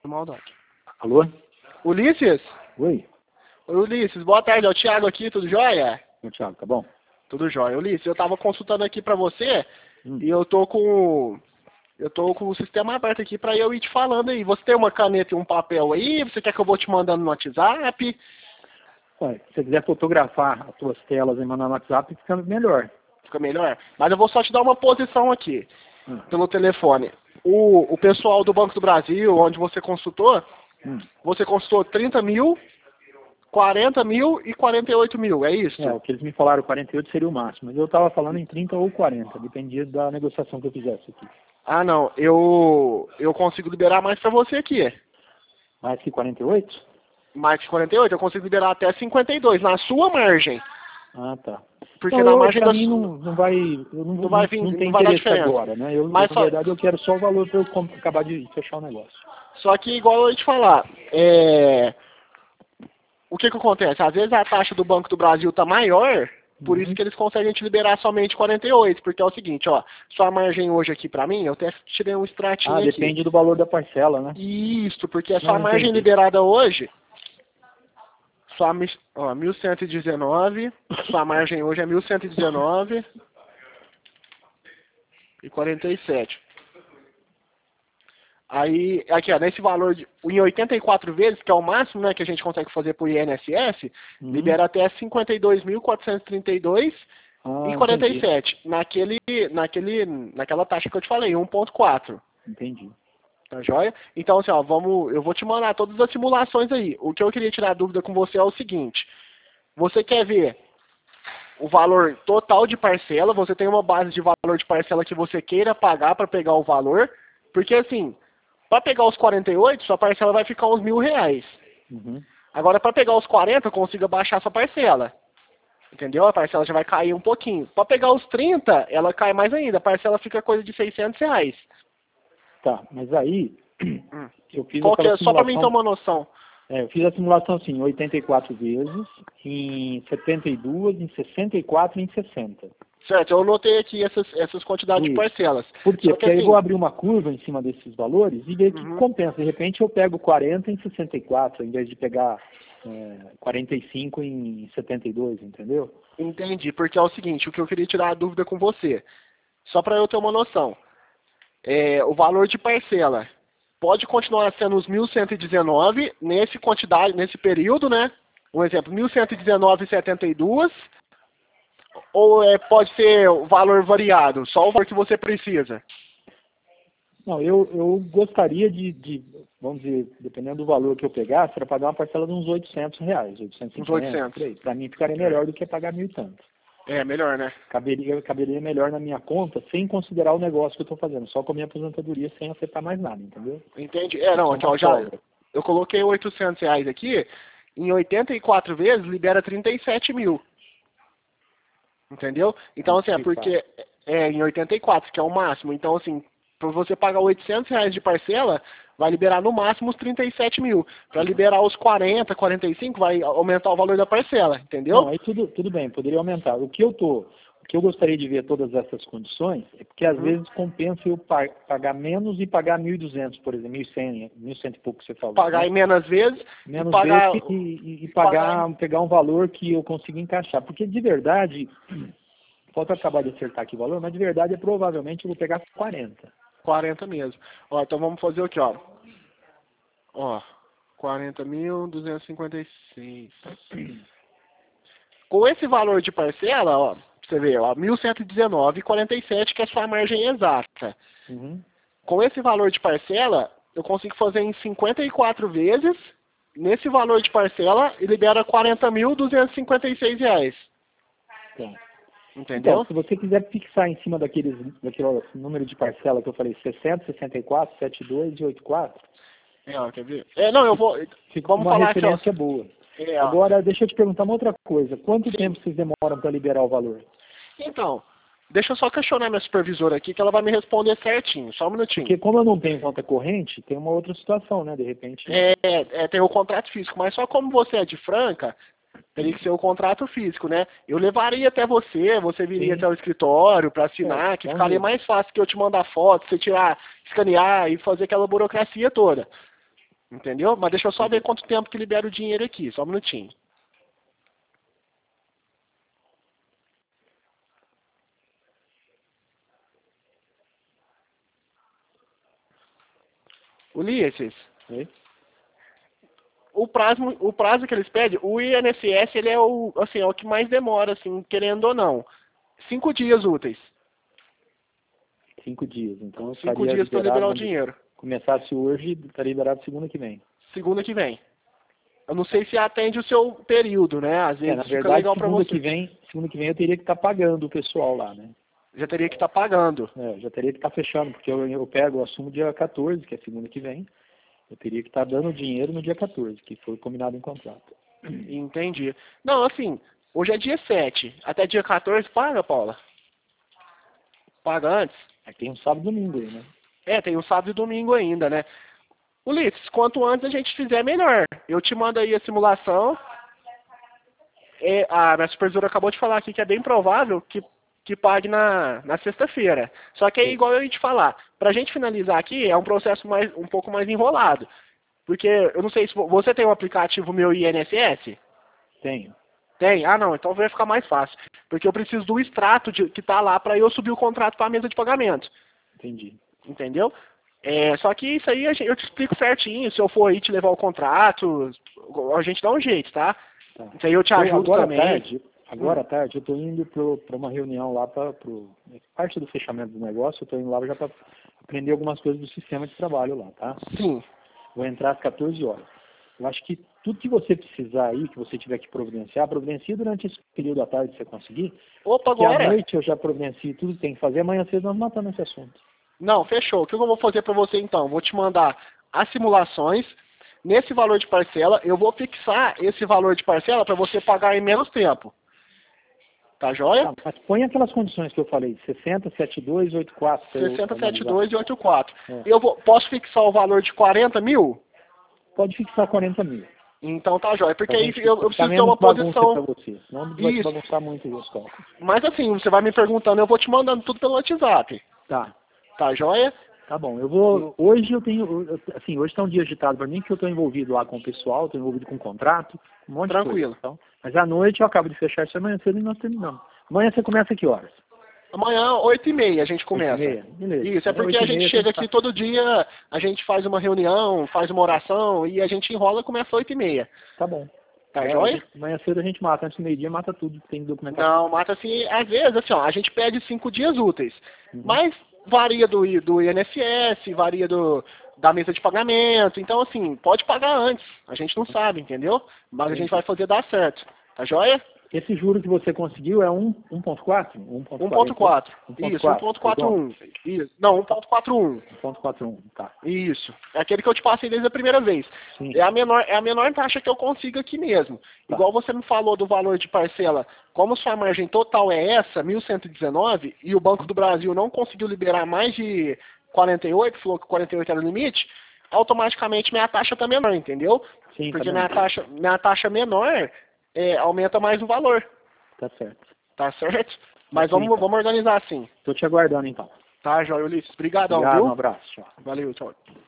Maldade. Alô? Ulisses? Oi? Oi, Ulisses, boa tarde, é o Thiago aqui, tudo jóia? Ô, Thiago, tá bom? Tudo jóia. Ulisses, eu tava consultando aqui pra você e eu tô com o sistema aberto aqui pra eu ir te falando aí. Você tem uma caneta e um papel aí? Você quer que eu vou te mandando no WhatsApp? Olha, se você quiser fotografar as suas telas e mandar no WhatsApp, fica melhor. Fica melhor? Mas eu vou só te dar uma posição aqui, pelo telefone. O pessoal do Banco do Brasil, onde você consultou 30 mil, 40 mil e 48 mil, é isso? É, o que eles me falaram, 48 seria o máximo. Mas eu tava falando em 30 ou 40, dependia da negociação que eu fizesse aqui. Ah, não, eu consigo liberar mais pra você aqui. Mais que 48? Mais que 48, eu consigo liberar até 52, na sua margem. Ah, tá. Porque Não, na margem pra da mim sua... não vai, eu Não vai vir, não tem não vai dar interesse diferença. agora, né? Mas na verdade, eu quero só o valor para eu acabar de fechar o negócio. Só que, igual eu ia te falar, o que acontece? Às vezes a taxa do Banco do Brasil tá maior, por isso que eles conseguem te liberar somente 48, porque é o seguinte, ó, sua margem hoje aqui pra mim, eu até tirei um extratinho aqui. Depende do valor da parcela, né? Isso, porque a sua Não, margem entendi. liberada hoje, sua, ó, 1.119, sua margem hoje é 1.119 e 47. Aí, aqui, ó, nesse valor em 84 vezes, que é o máximo, né, que a gente consegue fazer por INSS, libera até 52.432 e 47, naquela taxa que eu te falei, 1,4. Entendi. Tá joia? Então, assim, ó, eu vou te mandar todas as simulações aí. O que eu queria tirar dúvida com você é o seguinte: você quer ver o valor total de parcela? Você tem uma base de valor de parcela que você queira pagar para pegar o valor? Porque, assim, para pegar os 48, sua parcela vai ficar uns R$1.000. Agora, para pegar os 40, eu consigo baixar sua parcela. Entendeu? A parcela já vai cair um pouquinho. Para pegar os 30, ela cai mais ainda. A parcela fica coisa de R$600. Tá, mas aí eu fiz Qual que aquela é? Só para mim ter simulação. uma noção. Eu fiz a simulação assim, em 84 vezes, em 72, em 64 e em 60. Certo, eu anotei aqui essas quantidades de parcelas. Por quê? Só que, Porque aí assim, eu vou abrir uma curva em cima desses valores e ver o que compensa. De repente eu pego 40 em 64, em vez de pegar 45 em 72, entendeu? Entendi, porque é o seguinte, o que eu queria tirar a dúvida com você, só para eu ter uma noção, o valor de parcela pode continuar sendo os 1.119 nesse período, né? Um exemplo, 1.119,72, ou pode ser o valor variado, só o valor que você precisa? Não, eu gostaria vamos dizer, dependendo do valor que eu pegasse, era pagar uma parcela de uns R$800, 850, Uns 800. Para mim ficaria melhor do que pagar 1.000 e tanto. É, melhor, né? Caberia melhor na minha conta, sem considerar o negócio que eu estou fazendo, só com a minha aposentadoria, sem afetar mais nada, entendeu? Entendi. Não, aqui, ó, eu coloquei R$800 aqui, em 84 vezes libera 37 mil. Entendeu? Então, assim, porque em 84, que é o máximo. Então, assim, para você pagar R$800 de parcela, vai liberar no máximo os 37 mil. Para liberar os 40, 45, vai aumentar o valor da parcela, entendeu? Não, aí tudo bem, poderia aumentar. O que eu gostaria de ver todas essas condições é porque às vezes compensa eu pagar menos e pagar 1.200, por exemplo, 1.100, 1.100 e pouco que você falou. Pagar em menos vezes menos e pagar... vezes e pegar um valor que eu consiga encaixar. Porque de verdade, falta acabar de acertar aqui o valor, mas de verdade provavelmente eu vou pegar 40. 40 mesmo. Ó, então vamos fazer o que, ó. Ó, 40.256. Com esse valor de parcela, ó, você vê, ó, 1.119,47, que é a sua margem exata. Com esse valor de parcela, eu consigo fazer em 54 vezes, nesse valor de parcela, e libera R$40.256. Entendeu? Então, se você quiser fixar em cima daquele número de parcela que eu falei, 60, 64, 72 e 84... quer ver? Não, eu vou... Fica vamos uma falar referência aqui, boa. Agora, deixa eu te perguntar uma outra coisa. Quanto tempo vocês demoram para liberar o valor? Então, deixa eu só questionar minha supervisora aqui, que ela vai me responder certinho. Só um minutinho. Porque como eu não tenho conta corrente, tem uma outra situação, né? De repente... tem o contrato físico, mas só como você é de Franca, teria que ser o contrato físico, né? Eu levaria até você viria até o escritório para assinar, que ficaria mais fácil que eu te mandar foto, você tirar, escanear e fazer aquela burocracia toda. Entendeu? Mas deixa eu só ver quanto tempo que libera o dinheiro aqui, só um minutinho. Ulisses, Oi? o prazo que eles pedem, o INSS, ele é o, assim, é o que mais demora, assim, querendo ou não. 5 dias úteis. 5 dias. Então eu 5 estaria dias para liberar o liberado, dinheiro. começasse hoje, estaria liberado segunda que vem. Segunda que vem. Eu não sei se atende o seu período, né? Às vezes Na fica verdade, legal para você. segunda que vem eu teria que estar pagando o pessoal lá, né? Já teria que estar pagando. Já teria que estar fechando, porque eu assumo dia 14, que é segunda que vem. Eu teria que estar dando o dinheiro no dia 14, que foi combinado em contrato. Entendi. Não, assim, hoje é dia 7. Até dia 14 paga, Paula? Paga antes? Aí tem um sábado e domingo aí, né? É, tem o sábado e domingo ainda, né? Ulisses, quanto antes a gente fizer, melhor. Eu te mando aí a simulação. A minha supervisora acabou de falar aqui que é bem provável que pague na sexta-feira. Só que é igual eu ia te falar. Pra gente finalizar aqui, é um processo um pouco mais enrolado. Porque eu não sei se você tem um aplicativo meu INSS? Tenho. Tem? Ah, não. Então vai ficar mais fácil. Porque eu preciso do extrato que tá lá para eu subir o contrato para a mesa de pagamento. Entendi. Entendeu? Só que isso aí eu te explico certinho. Se eu for aí te levar o contrato, a gente dá um jeito, tá? Isso aí eu te ajudo também. Agora à tarde eu estou indo para uma reunião lá para parte do fechamento do negócio. Eu estou indo lá já para aprender algumas coisas do sistema de trabalho lá, tá? Sim. Vou entrar às 14 horas. Eu acho que tudo que você precisar aí, que você tiver que providenciar, providencie durante esse período da tarde se você conseguir. Opa, porque agora? à noite eu já providencio tudo que tem que fazer. Amanhã cedo nós matamos esse assunto. Não, fechou. O que eu vou fazer para você então? Vou te mandar as simulações. Nesse valor de parcela, eu vou fixar esse valor de parcela para você pagar em menos tempo. Tá joia? Tá, mas põe aquelas condições que eu falei, 60, 72, 84. 60, 72 e 84. É. Posso fixar o valor de 40 mil? Pode fixar 40 mil. Então tá joia. Porque aí eu preciso ter menos uma posição. Pra você. Não vai te bagunçar muito os cálculos. Mas assim, você vai me perguntando, eu vou te mandando tudo pelo WhatsApp. Tá. Tá joia? Tá bom. Eu vou. Hoje eu tenho. Assim, hoje tá um dia agitado para mim, que eu estou envolvido lá com o pessoal, estou envolvido com o contrato, um monte Tranquilo. de coisa. Então, mas à noite eu acabo de fechar isso amanhã cedo e nós terminamos. Amanhã você começa a que horas? Amanhã, 8h30, a gente começa. 8h30? Beleza. Isso, é porque a gente chega aqui todo dia, a gente faz uma reunião, faz uma oração e a gente enrola e começa 8h30. Tá bom. Tá joia? Amanhã cedo a gente mata, antes do meio-dia mata tudo que tem documentação. Não, mata assim, às vezes, assim, ó, a gente pede 5 dias úteis. Mas varia do INSS, varia da mesa de pagamento. Então, assim, pode pagar antes. A gente não sabe, entendeu? Mas a gente vai fazer dar certo. Tá joia? Esse juro que você conseguiu é 1.4? 1.4. Isso, 1.41. Isso. Não, 1.41. 1.41, tá. Isso. É aquele que eu te passei desde a primeira vez. Sim. É a menor taxa que eu consigo aqui mesmo. Tá. Igual você me falou do valor de parcela, como sua margem total é essa, 1.119, e o Banco do Brasil não conseguiu liberar mais de 48, falou que 48 era o limite, automaticamente minha taxa tá menor, entendeu? Sim, porque tá minha taxa menor aumenta mais o valor. Tá certo. Tá certo? Mas vamos organizar assim. Tô te aguardando então. Tá, Joia Ulisses. Obrigadão, Obrigado, viu? um abraço. Tchau. Valeu, tchau.